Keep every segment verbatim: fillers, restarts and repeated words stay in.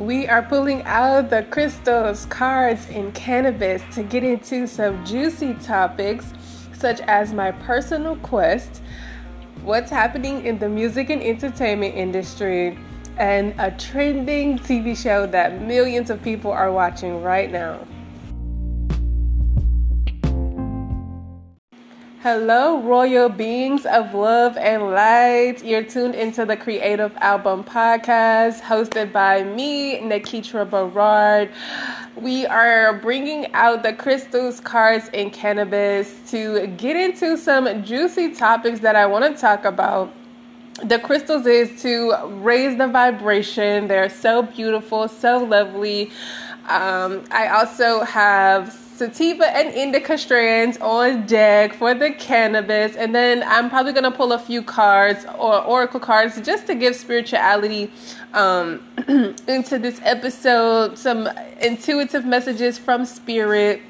we are pulling out the crystals, cards, and cannabis to get into some juicy topics such as my personal quest, what's happening in the music and entertainment industry, and a trending T V show that millions of people are watching right now. Hello, royal beings of love and light. You're tuned into the Creative Album Podcast, hosted by me, Nikitra Berard. We are bringing out the crystals, cards, and cannabis to get into some juicy topics that I want to talk about. The crystals is to raise the vibration. They're so beautiful, so lovely. Um, I also have sativa and indica strands on deck for the cannabis, and then I'm probably going to pull a few cards or oracle cards just to give spirituality um, into this episode, some intuitive messages from spirit.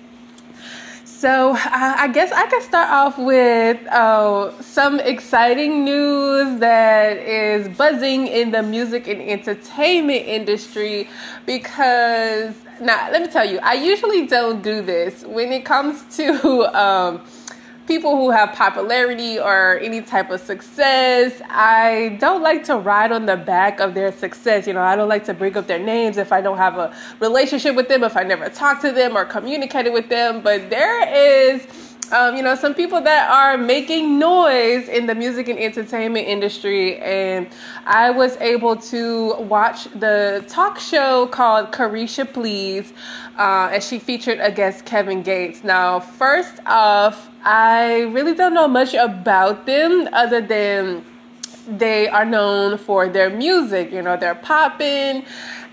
So uh, I guess I can start off with uh, some exciting news that is buzzing in the music and entertainment industry because, now let me tell you, I usually don't do this when it comes to um, people who have popularity or any type of success. I don't like to ride on the back of their success. You know, I don't like to bring up their names if I don't have a relationship with them, if I never talked to them or communicated with them. But there is, um, you know, some people that are making noise in the music and entertainment industry. And I was able to watch the talk show called Caresha Please, uh, and she featured a guest, Kevin Gates. Now, first off, I really don't know much about them other than they are known for their music. You know, they're popping.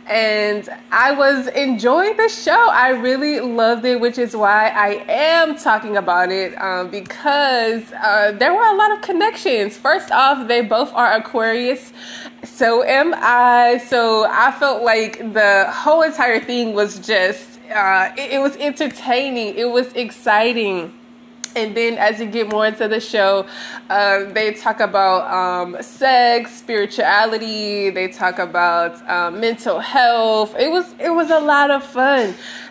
And I was enjoying the show. I really loved it, which is why I am talking about it, um, because uh, there were a lot of connections. First off, they both are Aquarius. So am I. So I felt like the whole entire thing was just, uh, it, it was entertaining. It was exciting. And then as you get more into the show, uh, they talk about um, sex, spirituality. They talk about um, mental health. It was it was a lot of fun.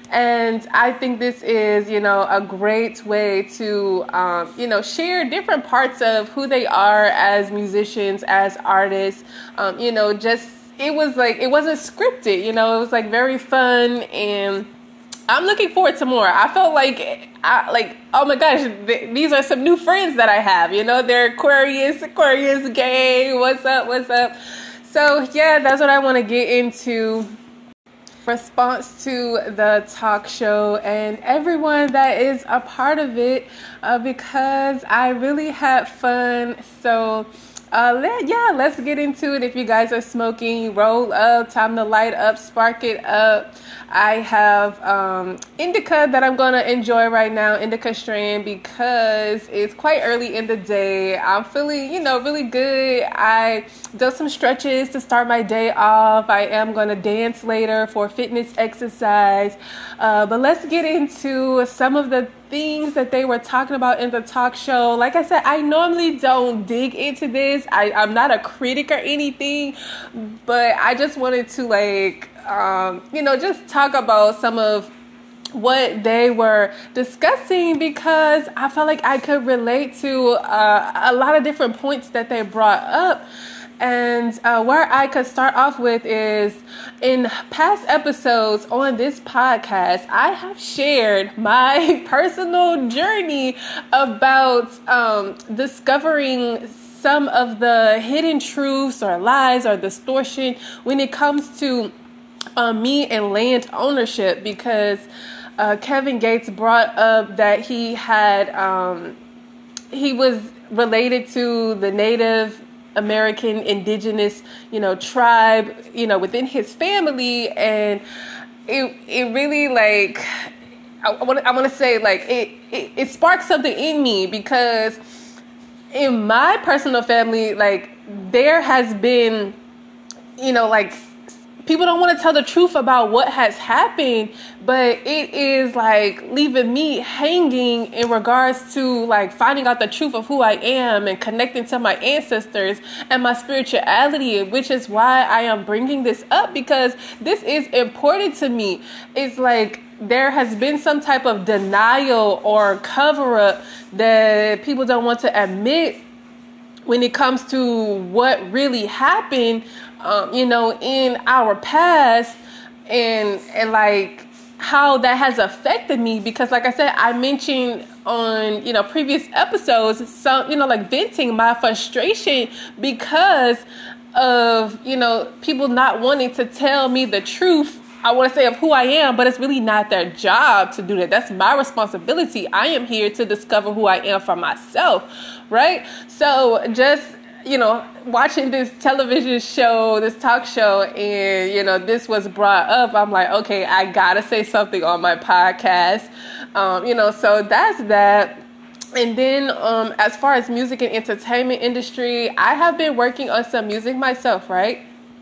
And I think this is, you know, a great way to, um, you know, share different parts of who they are as musicians, as artists. Um, you know, just it was like it wasn't scripted. You know, it was like very fun, and I'm looking forward to more. I felt like, I, like, oh my gosh, th- these are some new friends that I have. You know, they're Aquarius, Aquarius gang. What's up? What's up? So yeah, that's what I want to get into. Response to the talk show and everyone that is a part of it, uh, because I really had fun. So Uh, let, yeah, let's get into it. If you guys are smoking, roll up, time to light up, spark it up. I have um, indica that I'm going to enjoy right now, indica strain, because it's quite early in the day. I'm feeling, you know, really good. I did some stretches to start my day off. I am going to dance later for fitness exercise. Uh, but let's get into some of the things that they were talking about in the talk show. Like I said, I normally don't dig into this. I, I'm not a critic or anything, but I just wanted to like, um, you know, just talk about some of what they were discussing, because I felt like I could relate to uh, a lot of different points that they brought up. And uh, where I could start off with is, in past episodes on this podcast, I have shared my personal journey about um, discovering some of the hidden truths or lies or distortion when it comes to uh, me and land ownership, because uh, Kevin Gates brought up that he had, um, he was related to the Native American indigenous, you know, tribe, you know, within his family. And it it really like, I want I want to say like it, it, it sparked something in me, because in my personal family, like there has been, you know, like people don't want to tell the truth about what has happened, but it is like leaving me hanging in regards to like finding out the truth of who I am and connecting to my ancestors and my spirituality, which is why I am bringing this up, because this is important to me. It's like there has been some type of denial or cover up that people don't want to admit when it comes to what really happened, um, you know, in our past, and and like how that has affected me. Because like I said, I mentioned on, you know, previous episodes, some, you know, like venting my frustration because of, you know, people not wanting to tell me the truth, I want to say, of who I am, but it's really not their job to do that. That's my responsibility. I am here to discover who I am for myself, right? So just, you know, watching this television show, this talk show, and, you know, this was brought up, I'm like, okay, I got to say something on my podcast. Um, you know, so that's that. And then um, as far as music and entertainment industry, I have been working on some music myself, right?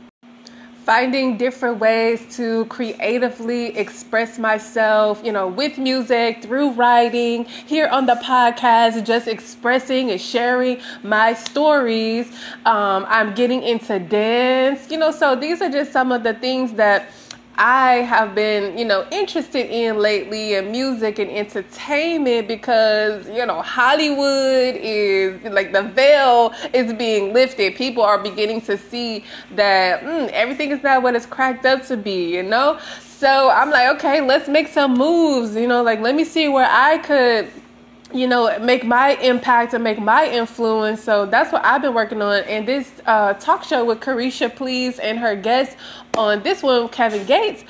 Finding different ways to creatively express myself, you know, with music, through writing, here on the podcast, just expressing and sharing my stories. Um, I'm getting into dance, you know, so these are just some of the things that I have been, you know, interested in lately in music and entertainment, because, you know, Hollywood is like the veil is being lifted. People are beginning to see that mm, everything is not what it's cracked up to be, you know? So I'm like, okay, let's make some moves, you know, like let me see where I could, you know, make my impact and make my influence. So that's what I've been working on. And this uh, talk show with Caresha Please and her guest on this one, Kevin Gates,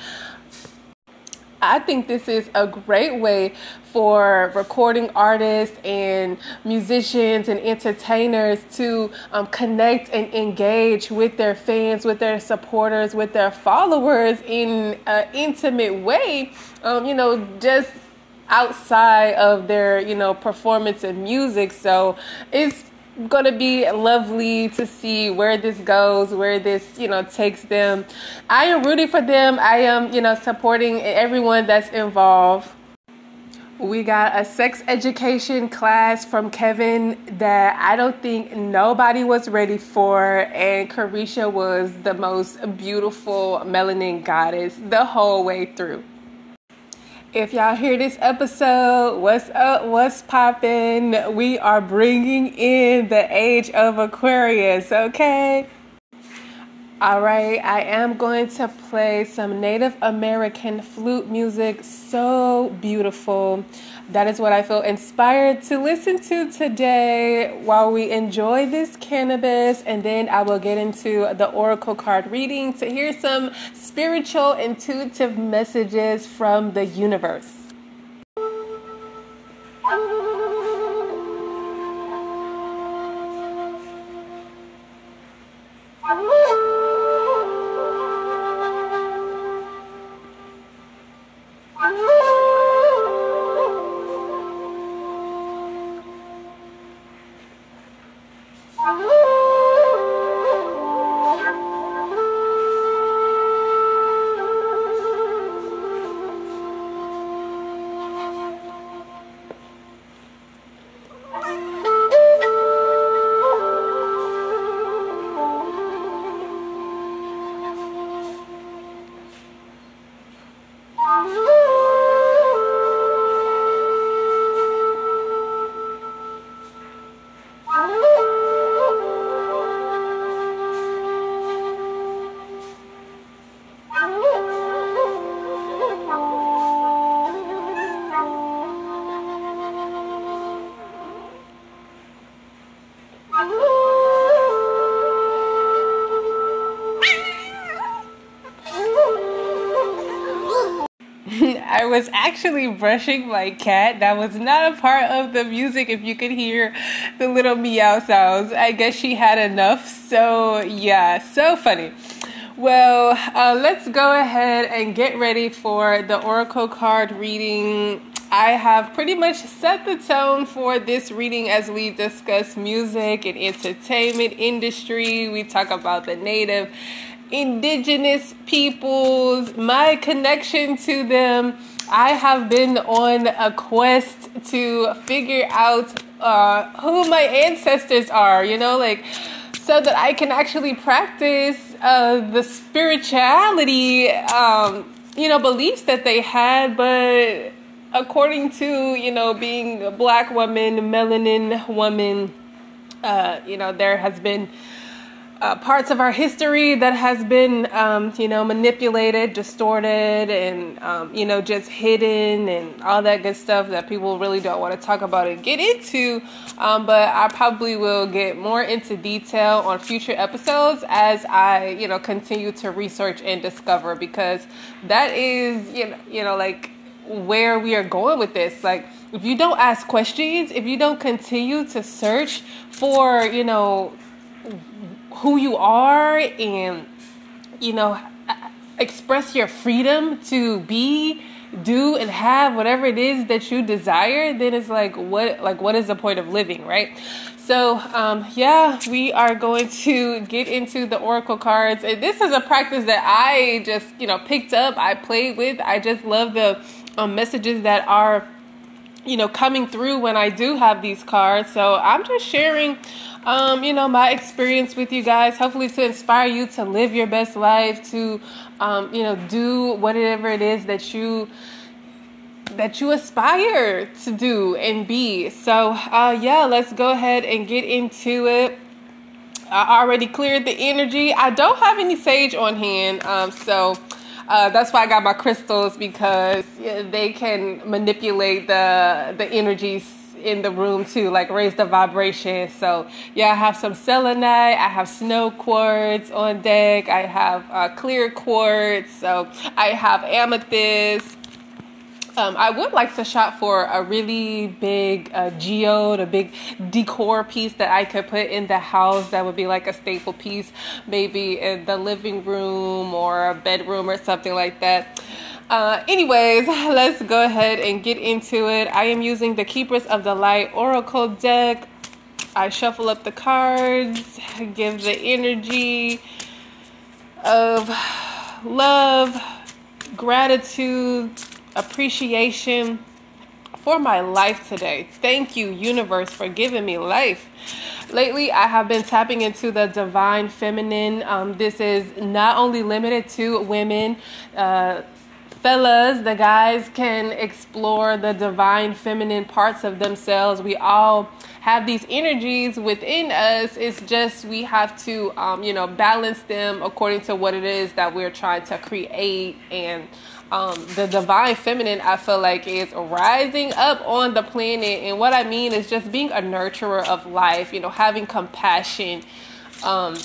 I think this is a great way for recording artists and musicians and entertainers to um, connect and engage with their fans, with their supporters, with their followers in an intimate way, um, you know, just outside of their, you know, performance and music. So it's going to be lovely to see where this goes, where this, you know, takes them. I am rooting for them. I am, you know, supporting everyone that's involved. We got a sex education class from Kevin that I don't think nobody was ready for, and Caresha was the most beautiful melanin goddess the whole way through. If y'all hear this episode, what's up, what's poppin'? We are bringing in the age of Aquarius, okay? All right, I am going to play some Native American flute music, so beautiful. That is what I feel inspired to listen to today while we enjoy this cannabis, and then I will get into the oracle card reading to hear some spiritual, intuitive messages from the universe. I was actually brushing my cat. That was not a part of the music. If you could hear the little meow sounds, I guess she had enough. So yeah, so funny. Well, uh, let's go ahead and get ready for the oracle card reading. I have pretty much set the tone for this reading as we discuss music and entertainment industry. We talk about the Native indigenous peoples, my connection to them. I have been on a quest to figure out uh, who my ancestors are, you know, like, so that I can actually practice uh, the spirituality, um, you know, beliefs that they had. But according to, you know, being a Black woman, melanin woman, uh, you know, there has been Uh, parts of our history that has been, um, you know, manipulated, distorted, and, um, you know, just hidden and all that good stuff that people really don't want to talk about and get into. Um, but I probably will get more into detail on future episodes as I, you know, continue to research and discover, because that is, you know, you know, like where we are going with this. Like, if you don't ask questions, if you don't continue to search for, you know, who you are and, you know, express your freedom to be, do, and have whatever it is that you desire, then it's like, what, like, what is the point of living, right? So, um, yeah, we are going to get into the Oracle cards. And this is a practice that I just, you know, picked up, I played with. I just love the um, messages that are, you know, coming through when I do have these cards. So I'm just sharing Um, you know, my experience with you guys, hopefully to inspire you to live your best life, to, um, you know, do whatever it is that you, that you aspire to do and be. So, uh, yeah, let's go ahead and get into it. I already cleared the energy. I don't have any sage on hand. Um, so, uh, that's why I got my crystals, because yeah, they can manipulate the, the energies in the room too, like raise the vibration. So yeah, I have some selenite, I have snow quartz on deck, I have uh, clear quartz, so I have amethyst. Um, I would like to shop for a really big uh, geode, a big decor piece that I could put in the house that would be like a staple piece, maybe in the living room or a bedroom or something like that. Uh, anyways, let's go ahead and get into it. I am using the Keepers of the Light Oracle deck. I shuffle up the cards, give the energy of love, gratitude, appreciation for my life today. Thank you, universe, for giving me life. Lately, I have been tapping into the divine feminine. Um, this is not only limited to women, uh, fellas, the guys can explore the divine feminine parts of themselves. We all have these energies within us. It's just we have to, um, you know, balance them according to what it is that we're trying to create. And um, the divine feminine, I feel like, is rising up on the planet. And what I mean is just being a nurturer of life, you know, having compassion, um,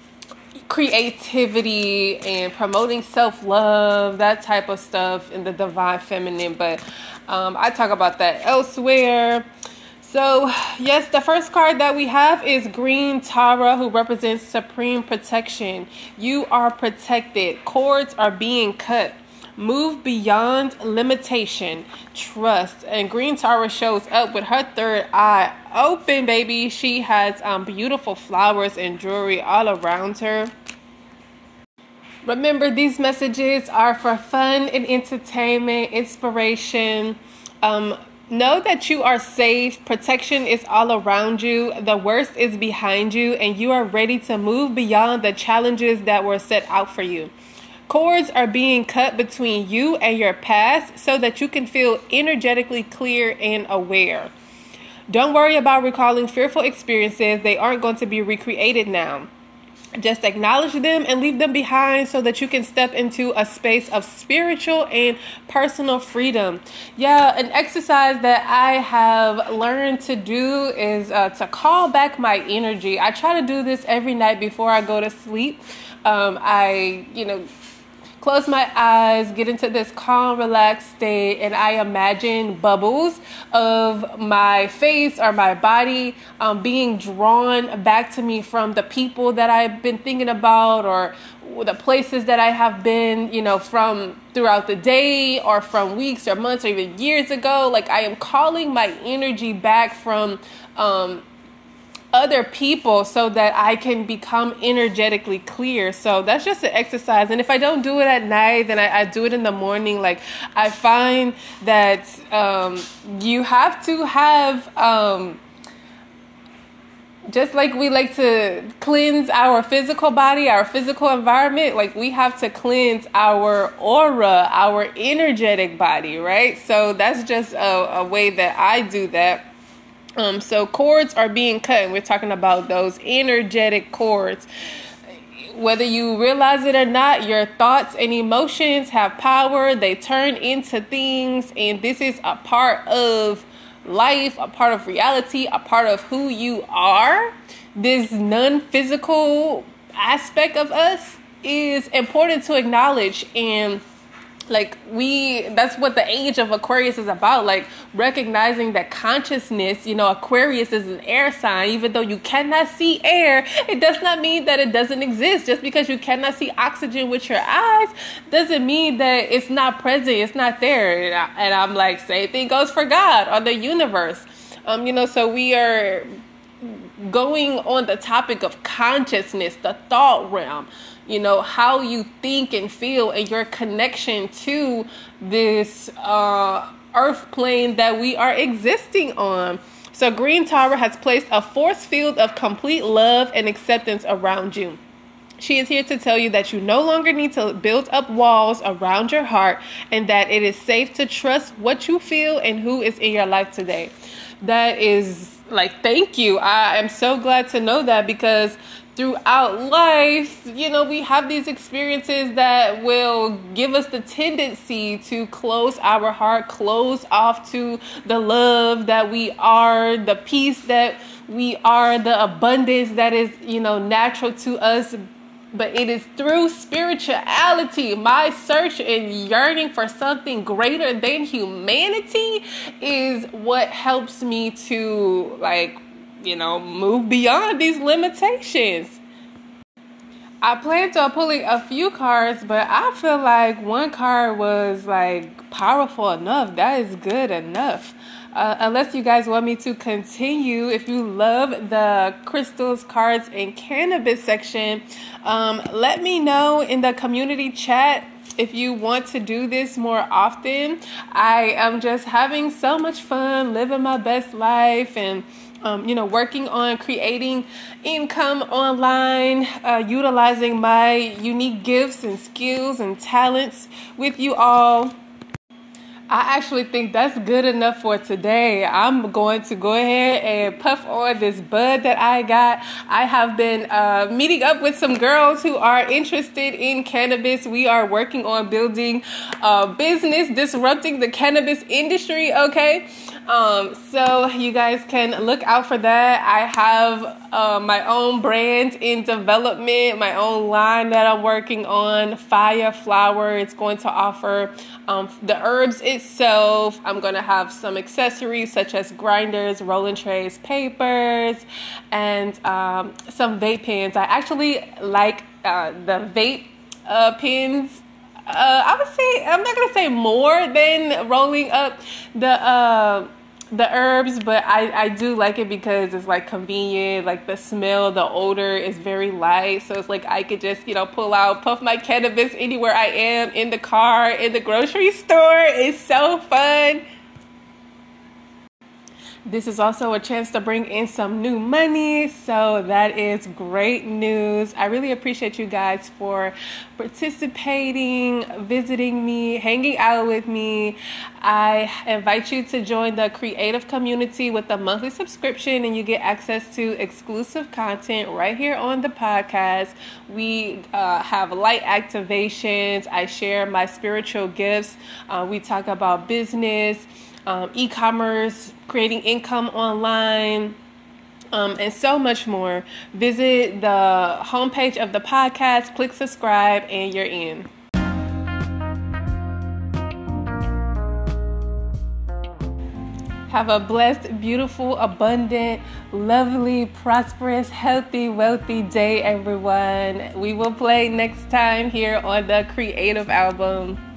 creativity, and promoting self-love, that type of stuff in the divine feminine. But um, I talk about that elsewhere. So yes, the first card that we have is Green Tara, who represents supreme protection. You are protected. Cords are being cut. Move beyond limitation. Trust. And Green Tara shows up with her third eye open, baby. She has um, beautiful flowers and jewelry all around her. Remember, these messages are for fun and entertainment, inspiration. Um, know that you are safe. Protection is all around you. The worst is behind you, and you are ready to move beyond the challenges that were set out for you. Cords are being cut between you and your past so that you can feel energetically clear and aware. Don't worry about recalling fearful experiences. They aren't going to be recreated now. Just acknowledge them and leave them behind so that you can step into a space of spiritual and personal freedom. Yeah, an exercise that I have learned to do is uh, to call back my energy. I try to do this every night before I go to sleep. Um, I, you know, close my eyes, get into this calm, relaxed state, and I imagine bubbles of my face or my body um, being drawn back to me from the people that I've been thinking about, or the places that I have been, you know, from throughout the day, or from weeks or months or even years ago. Like, I am calling my energy back from um, other people so that I can become energetically clear. So that's just an exercise. And if I don't do it at night, then I, I do it in the morning. Like, I find that um, you have to have, um, just like we like to cleanse our physical body, our physical environment, like we have to cleanse our aura, our energetic body, right? So that's just a, a way that I do that. Um, so cords are being cut, and we're talking about those energetic cords. Whether you realize it or not, your thoughts and emotions have power. They turn into things, and this is a part of life, a part of reality, a part of who you are. This non-physical aspect of us is important to acknowledge. And like we, that's what the age of Aquarius is about, like recognizing that consciousness, you know, Aquarius is an air sign. Even though you cannot see air, it does not mean that it doesn't exist. Just because you cannot see oxygen with your eyes doesn't mean that it's not present, it's not there. And, I, and I'm like, same thing goes for God or the universe. Um, you know, so we are going on the topic of consciousness, the thought realm. You know, how you think and feel and your connection to this uh, earth plane that we are existing on. So Green Tower has placed a force field of complete love and acceptance around you. She is here to tell you that you no longer need to build up walls around your heart, and that it is safe to trust what you feel and who is in your life today. That is like, thank you. I am so glad to know that, because throughout life, you know, we have these experiences that will give us the tendency to close our heart, close off to the love that we are, the peace that we are, the abundance that is, you know, natural to us. But it is through spirituality, my search and yearning for something greater than humanity is what helps me to, like, you know, move beyond these limitations. I planned on pulling a few cards, but I feel like one card was like powerful enough. That is good enough. Uh, unless you guys want me to continue, if you love the crystals, cards, and cannabis section, um, let me know in the community chat if you want to do this more often. I am just having so much fun, living my best life, and Um, you know, working on creating income online, uh, utilizing my unique gifts and skills and talents with you all. I actually think that's good enough for today. I'm going to go ahead and puff on this bud that I got. I have been uh, meeting up with some girls who are interested in cannabis. We are working on building a business, disrupting the cannabis industry, okay? Um, so you guys can look out for that. I have uh, my own brand in development, my own line that I'm working on, Fire Flower. It's going to offer um, the herbs itself. I'm going to have some accessories such as grinders, rolling trays, papers, and um, some vape pens. I actually like uh, the vape uh, pens. Uh, I would say, I'm not going to say more than rolling up the uh, the herbs, but I, I do like it because it's like convenient. Like the smell, the odor is very light. So it's like I could just, you know, pull out, puff my cannabis anywhere I am, in the car, in the grocery store. It's so fun. This is also a chance to bring in some new money, so that is great news. I really appreciate you guys for participating, visiting me, hanging out with me. I invite you to join the creative community with a monthly subscription, and you get access to exclusive content right here on the podcast. We uh, have light activations. I share my spiritual gifts. Uh, we talk about business, Um, e-commerce, creating income online, um, and so much more. Visit the homepage of the podcast, click subscribe, and you're in. Have a blessed, beautiful, abundant, lovely, prosperous, healthy, wealthy day, everyone. We will play next time here on the Creative Album.